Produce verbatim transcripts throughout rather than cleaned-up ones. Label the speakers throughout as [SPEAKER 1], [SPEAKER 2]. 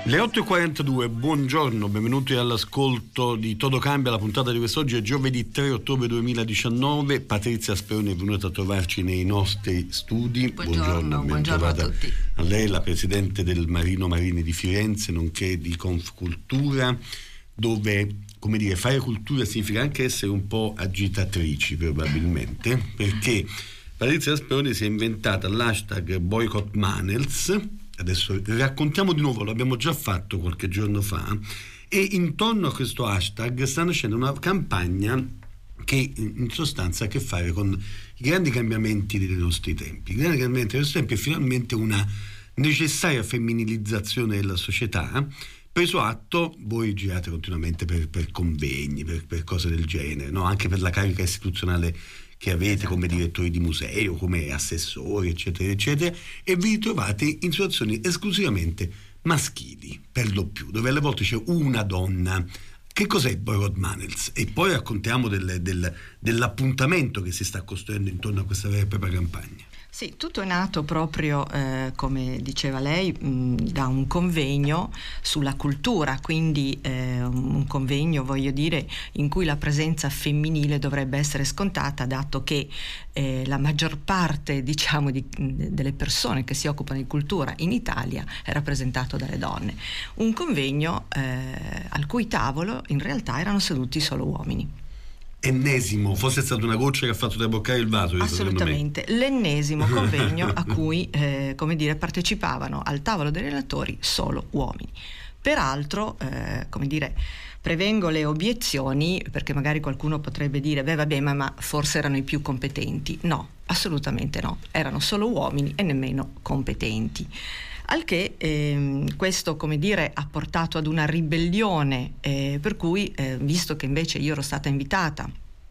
[SPEAKER 1] Le otto e quarantadue, buongiorno, benvenuti all'ascolto di Todo Cambia. La puntata di quest'oggi è giovedì tre ottobre duemiladiciannove. Patrizia Speroni è venuta a trovarci nei nostri studi.
[SPEAKER 2] Buongiorno,
[SPEAKER 1] buongiorno,
[SPEAKER 2] buongiorno a tutti.
[SPEAKER 1] A lei, la presidente del Marino Marini di Firenze, nonché di Confcultura, dove, come dire, fare cultura significa anche essere un po' agitatrici probabilmente, perché Patrizia Speroni si è inventata l'hashtag Boycott Manels. Adesso raccontiamo di nuovo, l'abbiamo già fatto qualche giorno fa, e intorno a questo hashtag sta nascendo una campagna che in sostanza ha a che fare con i grandi cambiamenti dei nostri tempi. I grandi cambiamenti dei nostri tempi è finalmente una necessaria femminilizzazione della società, preso atto. Voi girate continuamente per, per convegni, per, per cose del genere, no? Anche per la carica istituzionale che avete come direttori di museo, come assessori, eccetera, eccetera, e vi ritrovate in situazioni esclusivamente maschili, per lo più, dove alle volte c'è una donna. Che cos'è il Boycott Manels? E poi raccontiamo del, del, dell'appuntamento che si sta costruendo intorno a questa vera e propria campagna.
[SPEAKER 2] Sì, tutto è nato proprio, eh, come diceva lei, mh, da un convegno sulla cultura, quindi eh, un convegno, voglio dire, in cui la presenza femminile dovrebbe essere scontata, dato che eh, la maggior parte, diciamo, di, delle persone che si occupano di cultura in Italia è rappresentato dalle donne. Un convegno eh, al cui tavolo in realtà erano seduti solo uomini.
[SPEAKER 1] Ennesimo, forse è stata una goccia che ha fatto traboccare il vaso.
[SPEAKER 2] Assolutamente, l'ennesimo convegno a cui eh, come dire, partecipavano al tavolo dei relatori solo uomini. Peraltro, eh, come dire, prevengo le obiezioni, perché magari qualcuno potrebbe dire beh vabbè ma, ma forse erano i più competenti. No, assolutamente no, erano solo uomini e nemmeno competenti. Al che ehm, questo, come dire, ha portato ad una ribellione, eh, per cui, eh, visto che invece io ero stata invitata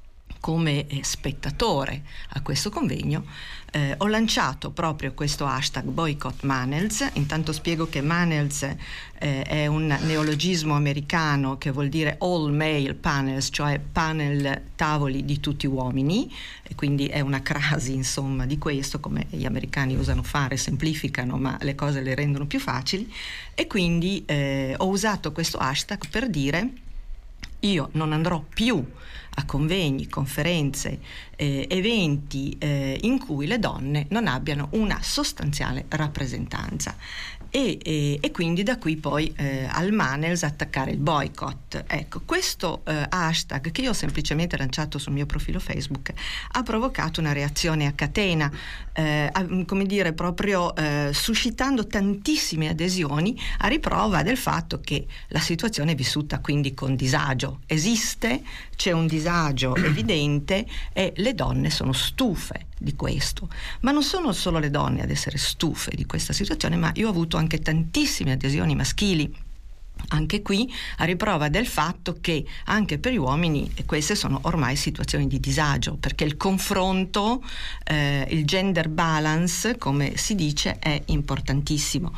[SPEAKER 2] come eh, spettatore a questo convegno, eh, ho lanciato proprio questo hashtag Boycott Manels. Intanto spiego che Manels eh, è un neologismo americano che vuol dire all male panels, cioè panel tavoli di tutti uomini, e quindi è una crasi, insomma, di questo, come gli americani usano fare, semplificano ma le cose le rendono più facili. E quindi eh, ho usato questo hashtag per dire: io non andrò più a convegni, conferenze, eh, eventi eh, in cui le donne non abbiano una sostanziale rappresentanza. E, e, e quindi da qui poi eh, al Manels attaccare il boycott. Ecco, questo eh, hashtag che io ho semplicemente lanciato sul mio profilo Facebook ha provocato una reazione a catena, eh, a, come dire, proprio eh, suscitando tantissime adesioni, a riprova del fatto che la situazione è vissuta quindi con disagio. Esiste, c'è un disagio evidente e le donne sono stufe di questo, ma non sono solo le donne ad essere stufe di questa situazione, ma io ho avuto anche tantissime adesioni maschili, anche qui a riprova del fatto che anche per gli uomini queste sono ormai situazioni di disagio, perché il confronto, eh, il gender balance, come si dice, è importantissimo.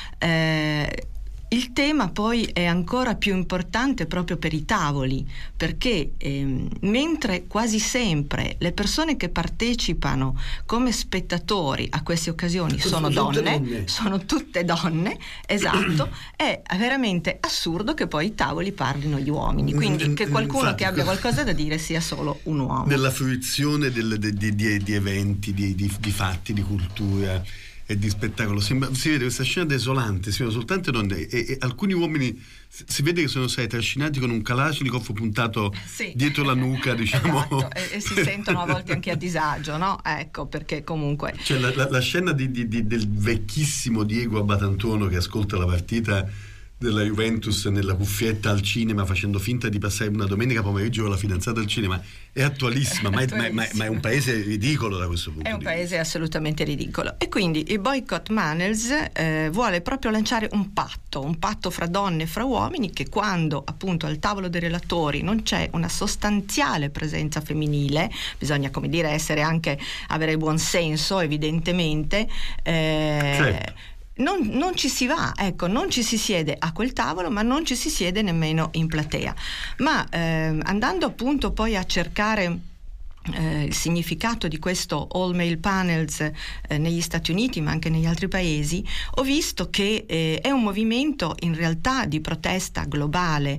[SPEAKER 2] Eh, Il tema poi è ancora più importante proprio per i tavoli, perché ehm, mentre quasi sempre le persone che partecipano come spettatori a queste occasioni sono, sono donne, donne, sono tutte donne, esatto, è veramente assurdo che poi i tavoli parlino gli uomini, quindi che qualcuno Infatti, che abbia qualcosa da dire sia solo un uomo.
[SPEAKER 1] Nella fruizione del, di, di, di, di eventi, di, di, di fatti, di cultura e di spettacolo, si, si vede questa scena desolante, si vedono soltanto donne e, e alcuni uomini si vede che sono stati trascinati con un Kalashnikov puntato sì. dietro la nuca, diciamo.
[SPEAKER 2] Esatto. e, e si sentono a volte anche a disagio, no? Ecco, perché comunque
[SPEAKER 1] cioè la, la, la scena di, di, di, del vecchissimo Diego Abatantuono che ascolta la partita della Juventus nella cuffietta al cinema facendo finta di passare una domenica pomeriggio con la fidanzata al cinema è attualissima, ma, è, ma, ma è un paese ridicolo da questo punto
[SPEAKER 2] è un
[SPEAKER 1] di
[SPEAKER 2] paese
[SPEAKER 1] vista.
[SPEAKER 2] Assolutamente ridicolo. E quindi il Boycott Manels eh, vuole proprio lanciare un patto un patto fra donne e fra uomini, che quando appunto al tavolo dei relatori non c'è una sostanziale presenza femminile, bisogna, come dire, essere anche avere buon senso evidentemente, eh, certo. Non, non ci si va, ecco, non ci si siede a quel tavolo, ma non ci si siede nemmeno in platea. Ma eh, andando appunto poi a cercare Eh, il significato di questo all male panels eh, negli Stati Uniti ma anche negli altri paesi, ho visto che eh, è un movimento in realtà di protesta globale.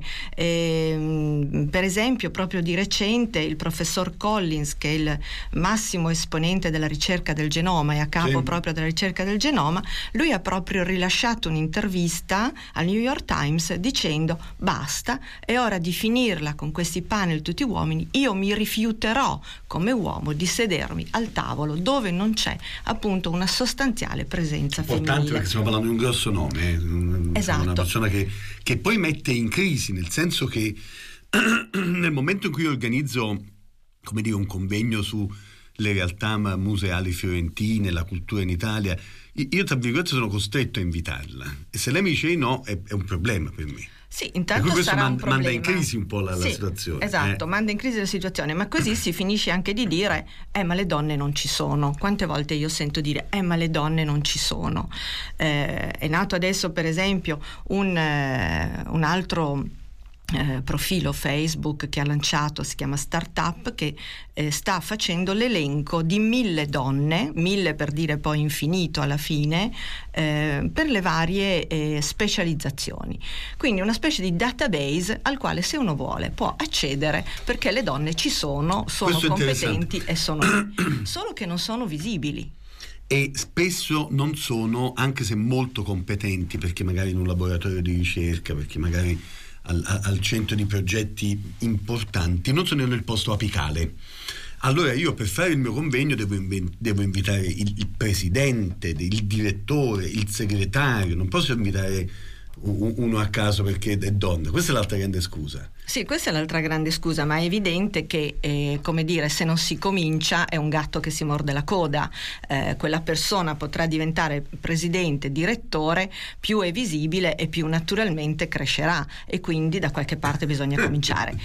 [SPEAKER 2] Eh, per esempio proprio di recente il professor Collins, che è il massimo esponente della ricerca del genoma e a capo sì. proprio della ricerca del genoma, lui ha proprio rilasciato un'intervista al New York Times dicendo: basta, è ora di finirla con questi panel tutti uomini, io mi rifiuterò come uomo di sedermi al tavolo dove non c'è appunto una sostanziale presenza
[SPEAKER 1] Importante
[SPEAKER 2] femminile.
[SPEAKER 1] Perché stiamo parlando di un grosso nome, eh.
[SPEAKER 2] Esatto.
[SPEAKER 1] Una persona che, che poi mette in crisi, nel senso che nel momento in cui organizzo, come dire, un convegno sulle realtà museali fiorentine, la cultura in Italia, io tra virgolette sono costretto a invitarla, e se lei mi dice no è, è un problema per me.
[SPEAKER 2] Sì, intanto
[SPEAKER 1] questo
[SPEAKER 2] sarà
[SPEAKER 1] manda,
[SPEAKER 2] un problema.
[SPEAKER 1] manda in crisi un po' la,
[SPEAKER 2] sì,
[SPEAKER 1] la situazione.
[SPEAKER 2] Esatto,
[SPEAKER 1] eh.
[SPEAKER 2] manda in crisi la situazione, ma così si finisce anche di dire eh ma le donne non ci sono. Quante volte io sento dire eh ma le donne non ci sono. Eh, è nato adesso per esempio un, eh, un altro Eh, profilo Facebook che ha lanciato, si chiama Startup, che eh, sta facendo l'elenco di mille donne, mille per dire poi infinito alla fine, eh, per le varie eh, specializzazioni. Quindi una specie di database al quale, se uno vuole, può accedere, perché le donne ci sono, sono competenti e sono solo che non sono visibili.
[SPEAKER 1] E spesso non sono, anche se molto competenti, perché magari in un laboratorio di ricerca, perché magari Al, al centro di progetti importanti, non sono nel posto apicale. Allora io, per fare il mio convegno, devo, inv- devo invitare il, il presidente, il direttore, il segretario, non posso invitare uno a caso perché è donna. Questa è l'altra grande scusa.
[SPEAKER 2] Sì, questa è l'altra grande scusa, ma è evidente che, eh, come dire, se non si comincia è un gatto che si morde la coda. Eh, quella persona potrà diventare presidente, direttore, più è visibile e più naturalmente crescerà, e quindi da qualche parte bisogna cominciare.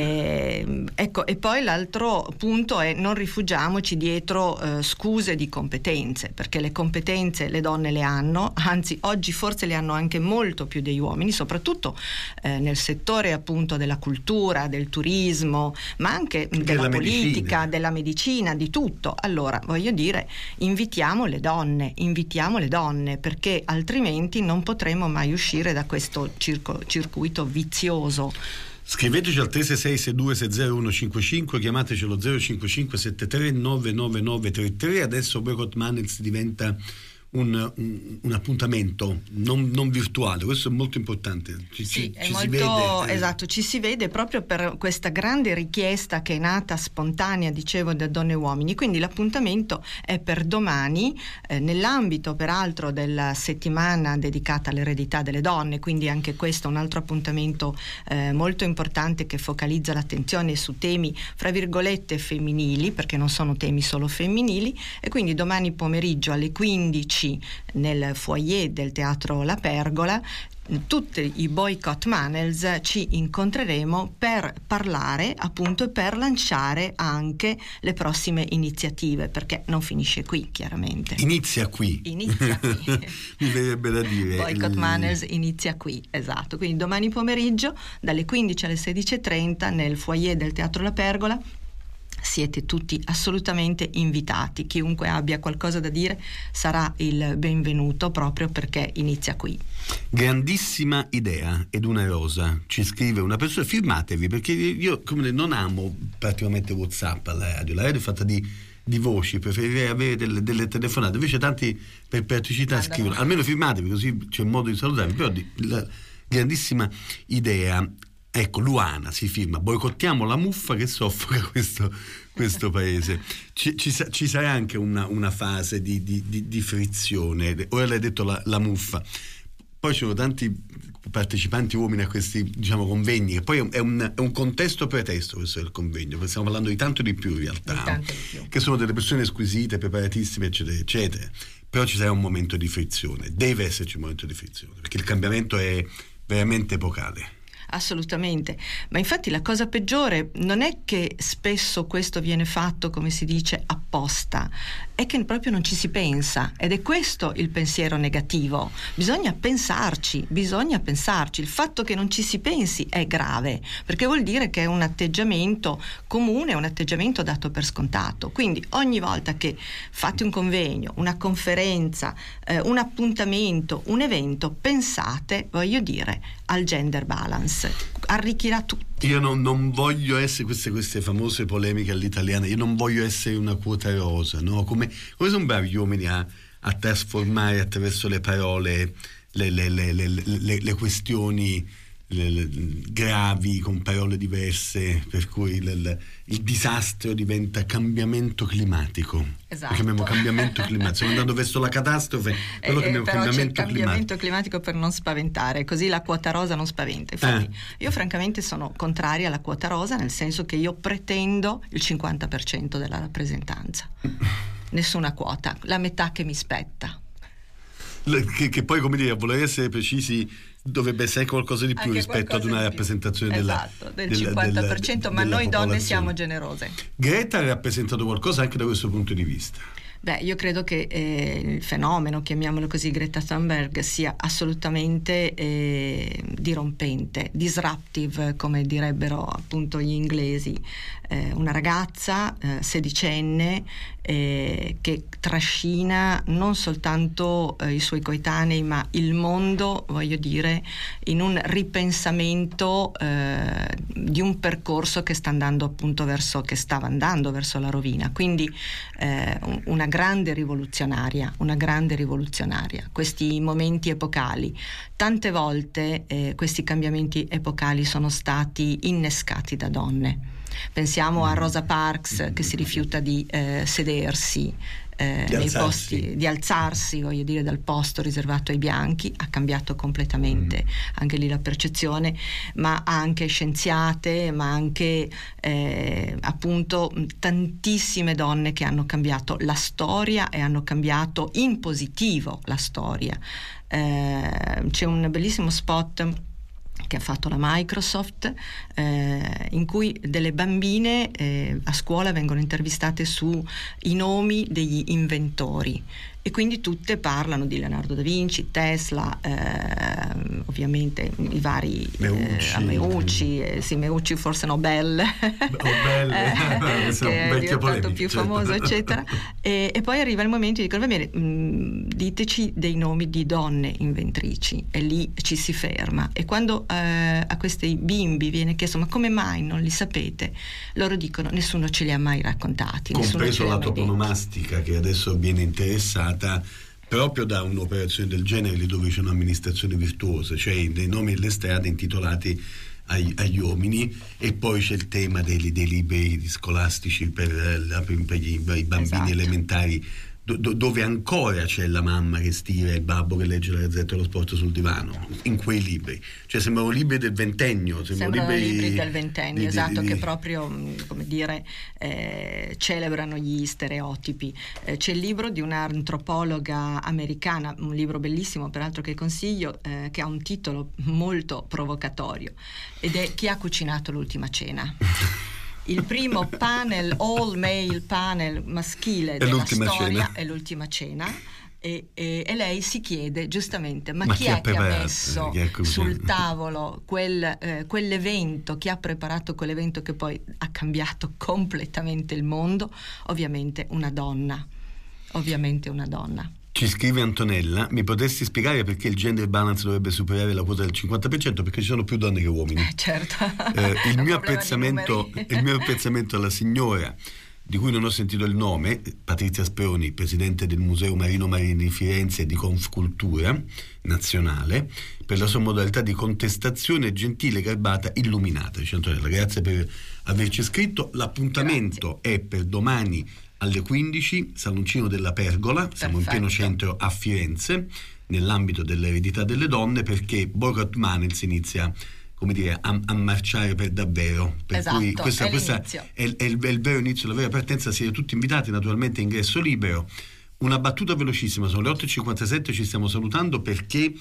[SPEAKER 2] Eh, ecco, e poi l'altro punto è: non rifugiamoci dietro eh, scuse di competenze, perché le competenze le donne le hanno, anzi oggi forse le hanno anche molto più degli uomini, soprattutto eh, nel settore appunto della cultura, del turismo, ma anche della, della politica, medicina. della medicina, di tutto. Allora, voglio dire, invitiamo le donne, invitiamo le donne, perché altrimenti non potremo mai uscire da questo circo, circuito vizioso.
[SPEAKER 1] Scriveteci al tre sei sei sei due sei zero uno cinque cinque, chiamateci allo zero cinque cinque sette tre nove nove nove tre tre. Adesso Boycott Manels diventa Un, un, un appuntamento non, non virtuale, questo è molto importante. Ci,
[SPEAKER 2] sì,
[SPEAKER 1] ci,
[SPEAKER 2] è
[SPEAKER 1] ci
[SPEAKER 2] molto,
[SPEAKER 1] si vede,
[SPEAKER 2] esatto, ci si vede proprio per questa grande richiesta che è nata spontanea, dicevo, da donne e uomini. Quindi l'appuntamento è per domani, eh, nell'ambito peraltro della settimana dedicata all'eredità delle donne, quindi anche questo è un altro appuntamento eh, molto importante, che focalizza l'attenzione su temi fra virgolette femminili, perché non sono temi solo femminili. E quindi domani pomeriggio alle quindici nel foyer del Teatro La Pergola, tutti i Boycott Manels ci incontreremo per parlare appunto e per lanciare anche le prossime iniziative, perché non finisce qui, chiaramente.
[SPEAKER 1] Inizia qui.
[SPEAKER 2] Inizia qui.
[SPEAKER 1] Mi verrebbe da dire.
[SPEAKER 2] Boycott Manels inizia qui, esatto. Quindi domani pomeriggio dalle quindici alle sedici e trenta nel foyer del Teatro La Pergola. Siete tutti assolutamente invitati, chiunque abbia qualcosa da dire sarà il benvenuto, proprio perché inizia qui.
[SPEAKER 1] Grandissima idea. Ed una rosa, ci scrive una persona, firmatevi, perché io come non amo praticamente WhatsApp alla radio, la radio è fatta di, di voci, preferirei avere delle, delle telefonate, invece tanti per praticità scrivono, almeno firmatevi così c'è modo di salutarvi. Però di, la grandissima idea. Ecco, Luana si firma: boicottiamo la muffa che soffoca questo, questo paese. Ci, ci, ci sarà anche una, una fase di, di, di, di frizione. Ora l'hai detto la, la muffa, poi ci sono tanti partecipanti uomini a questi, diciamo, convegni, che poi è un, è un contesto pretesto questo del convegno, perché stiamo parlando di tanto di più in realtà,
[SPEAKER 2] di di più. Che
[SPEAKER 1] sono delle persone squisite, preparatissime, eccetera eccetera. Però ci sarà un momento di frizione, deve esserci un momento di frizione, perché il cambiamento è veramente epocale.
[SPEAKER 2] assolutamente. Ma infatti la cosa peggiore non è che spesso questo viene fatto, come si dice, apposta, è che proprio non ci si pensa, ed è questo il pensiero negativo. Bisogna pensarci, bisogna pensarci. Il fatto che non ci si pensi è grave, perché vuol dire che è un atteggiamento comune, un atteggiamento dato per scontato. Quindi ogni volta che fate un convegno, una conferenza, eh, un appuntamento, un evento, pensate, voglio dire, al gender balance, arricchirà tutti.
[SPEAKER 1] Io non, non voglio essere queste, queste famose polemiche all'italiana, io non voglio essere una quota rosa, no? Come, come sono bravi gli uomini a, a trasformare attraverso le parole le, le, le, le, le, le questioni le, le, gravi con parole diverse, per cui il, il disastro diventa cambiamento climatico.
[SPEAKER 2] Esatto.
[SPEAKER 1] Lo chiamiamo cambiamento climatico, stiamo andando verso la catastrofe,
[SPEAKER 2] eh,
[SPEAKER 1] lo chiamiamo
[SPEAKER 2] però
[SPEAKER 1] cambiamento,
[SPEAKER 2] c'è il cambiamento
[SPEAKER 1] climatico.
[SPEAKER 2] climatico per non spaventare, così la quota rosa non spaventa. Infatti
[SPEAKER 1] eh.
[SPEAKER 2] io francamente sono contraria alla quota rosa, nel senso che io pretendo il cinquanta per cento della rappresentanza, nessuna quota, la metà che mi spetta.
[SPEAKER 1] Che, che poi, come dire, a voler essere precisi, dovrebbe essere qualcosa di più
[SPEAKER 2] Anche
[SPEAKER 1] rispetto ad una rappresentazione della,
[SPEAKER 2] esatto, del
[SPEAKER 1] della,
[SPEAKER 2] cinquanta per cento,
[SPEAKER 1] della,
[SPEAKER 2] ma
[SPEAKER 1] della
[SPEAKER 2] noi donne
[SPEAKER 1] popolazione.
[SPEAKER 2] siamo generose.
[SPEAKER 1] Greta ha rappresentato qualcosa anche da questo punto di vista.
[SPEAKER 2] Beh, io credo che eh, il fenomeno, chiamiamolo così, Greta Thunberg, sia assolutamente eh, dirompente, disruptive, come direbbero appunto gli inglesi. Eh, una ragazza eh, sedicenne eh, che trascina non soltanto eh, i suoi coetanei, ma il mondo, voglio dire, in un ripensamento eh, di un percorso che sta andando appunto verso, che stava andando verso la rovina. Quindi eh, una grande rivoluzionaria, una grande rivoluzionaria. Questi momenti epocali, tante volte eh, questi cambiamenti epocali sono stati innescati da donne. Pensiamo a Rosa Parks che si rifiuta di eh, sedersi eh,
[SPEAKER 1] di
[SPEAKER 2] nei
[SPEAKER 1] alzarsi.
[SPEAKER 2] posti, di alzarsi, voglio dire, dal posto riservato ai bianchi. Ha cambiato completamente mm. anche lì la percezione, ma anche scienziate, ma anche eh, appunto tantissime donne che hanno cambiato la storia e hanno cambiato in positivo la storia. Eh, c'è un bellissimo spot che ha fatto la Microsoft eh, in cui delle bambine eh, a scuola vengono intervistate sui nomi degli inventori, e quindi tutte parlano di Leonardo da Vinci, Tesla, eh, ovviamente i vari
[SPEAKER 1] Meucci,
[SPEAKER 2] eh, Meucci, eh, sì, Meucci forse Nobel,
[SPEAKER 1] Nobel
[SPEAKER 2] eh, che è diventato
[SPEAKER 1] polemico,
[SPEAKER 2] più
[SPEAKER 1] certo.
[SPEAKER 2] famoso, eccetera. E, e poi arriva il momento di dire: va bene, mh, diteci dei nomi di donne inventrici, e lì ci si ferma. E quando eh, a questi bimbi viene chiesto: ma come mai non li sapete? Loro dicono: nessuno ce li ha mai raccontati,
[SPEAKER 1] compreso la
[SPEAKER 2] mai
[SPEAKER 1] toponomastica, che adesso viene interessata proprio da un'operazione del genere, lì dove c'è un'amministrazione virtuosa, cioè dei nomi delle strade intitolati agli, agli uomini. E poi c'è il tema dei, dei libri scolastici per, per gli, i bambini
[SPEAKER 2] esatto.
[SPEAKER 1] elementari, do, dove ancora c'è la mamma che stira e il babbo che legge la Gazzetta dello Sport sul divano, in quei libri, cioè sembrano libri del ventennio, sembrano,
[SPEAKER 2] sembrano libri, libri del
[SPEAKER 1] di,
[SPEAKER 2] ventennio,
[SPEAKER 1] di,
[SPEAKER 2] esatto,
[SPEAKER 1] di,
[SPEAKER 2] che
[SPEAKER 1] di,
[SPEAKER 2] proprio, come dire, eh, celebrano gli stereotipi. Eh, c'è il libro di un'antropologa americana, un libro bellissimo peraltro che consiglio, eh, che ha un titolo molto provocatorio, ed è Chi ha cucinato l'ultima cena? Il primo panel, all male panel maschile
[SPEAKER 1] è
[SPEAKER 2] della
[SPEAKER 1] storia
[SPEAKER 2] cena. È l'ultima cena. E, e, e lei si chiede giustamente: ma,
[SPEAKER 1] ma
[SPEAKER 2] chi,
[SPEAKER 1] chi
[SPEAKER 2] è che ha
[SPEAKER 1] preparato,
[SPEAKER 2] messo
[SPEAKER 1] chi
[SPEAKER 2] sul tavolo quel, eh, quell'evento, chi ha preparato quell'evento che poi ha cambiato completamente il mondo? Ovviamente una donna, ovviamente una donna.
[SPEAKER 1] Ci scrive Antonella: mi potresti spiegare perché il gender balance dovrebbe superare la quota del cinquanta per cento? Perché ci sono più donne che uomini.
[SPEAKER 2] Eh, certo.
[SPEAKER 1] Eh, il, mio apprezzamento, il mio apprezzamento alla signora, di cui non ho sentito il nome, Patrizia Sproni, presidente del Museo Marino Marini di Firenze e di Confcultura Nazionale, per la sua modalità di contestazione gentile, garbata, illuminata. Dice Antonella, grazie per averci scritto. L'appuntamento grazie. È per domani alle quindici, Saloncino della Pergola, siamo Perfetto. In pieno centro a Firenze, nell'ambito dell'eredità delle donne, perché Boycott Manels inizia, come dire, a, a marciare per davvero. Per
[SPEAKER 2] esatto,
[SPEAKER 1] cui questa,
[SPEAKER 2] è,
[SPEAKER 1] questa è, è, il, è il vero inizio, la vera partenza. Siete tutti invitati, naturalmente ingresso libero. Una battuta velocissima, sono le otto e cinquantasette, ci stiamo salutando perché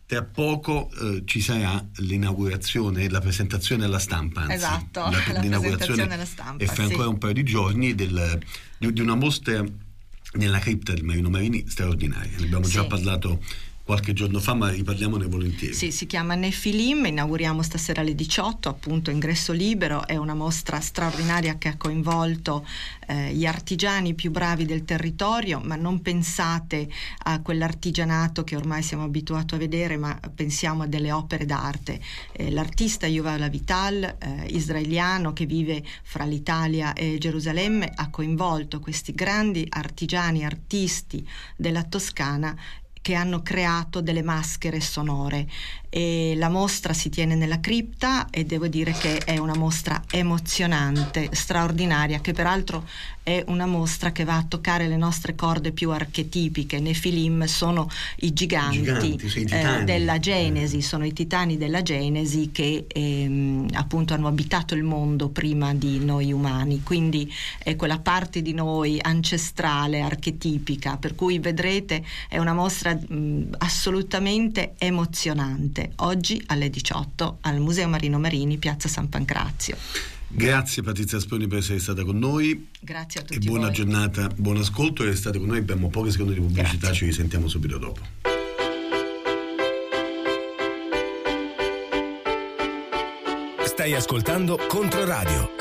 [SPEAKER 1] tra poco eh, ci sarà l'inaugurazione, la presentazione alla stampa, anzi,
[SPEAKER 2] esatto,
[SPEAKER 1] la,
[SPEAKER 2] la presentazione alla stampa,
[SPEAKER 1] e fra ancora
[SPEAKER 2] sì.
[SPEAKER 1] un paio di giorni del, di, di una mostra nella cripta del Marino Marini straordinaria. Ne abbiamo già
[SPEAKER 2] sì.
[SPEAKER 1] parlato qualche giorno fa, ma riparliamone volentieri.
[SPEAKER 2] Sì, si chiama Nefilim, inauguriamo stasera alle diciotto, appunto ingresso libero, è una mostra straordinaria che ha coinvolto eh, gli artigiani più bravi del territorio, ma non pensate a quell'artigianato che ormai siamo abituati a vedere, ma pensiamo a delle opere d'arte. Eh, l'artista Yuval Avital, eh, israeliano che vive fra l'Italia e Gerusalemme, ha coinvolto questi grandi artigiani, artisti della Toscana che hanno creato delle maschere sonore, e la mostra si tiene nella cripta e devo dire che è una mostra emozionante, straordinaria, che peraltro è una mostra che va a toccare le nostre corde più archetipiche. Nefilim sono i giganti,
[SPEAKER 1] giganti sì, i
[SPEAKER 2] eh, della Genesi, sono i titani della Genesi che ehm, appunto hanno abitato il mondo prima di noi umani, quindi è quella parte di noi ancestrale, archetipica, per cui vedrete è una mostra mh, assolutamente emozionante. Oggi alle diciotto al Museo Marino Marini, Piazza San Pancrazio.
[SPEAKER 1] Grazie Patrizia Speroni per essere stata con noi.
[SPEAKER 2] Grazie a tutti
[SPEAKER 1] e buona
[SPEAKER 2] voi.
[SPEAKER 1] giornata, buon ascolto, e restate con noi, abbiamo poche secondi di pubblicità. Grazie. Ci risentiamo subito dopo.
[SPEAKER 3] Stai ascoltando Controradio.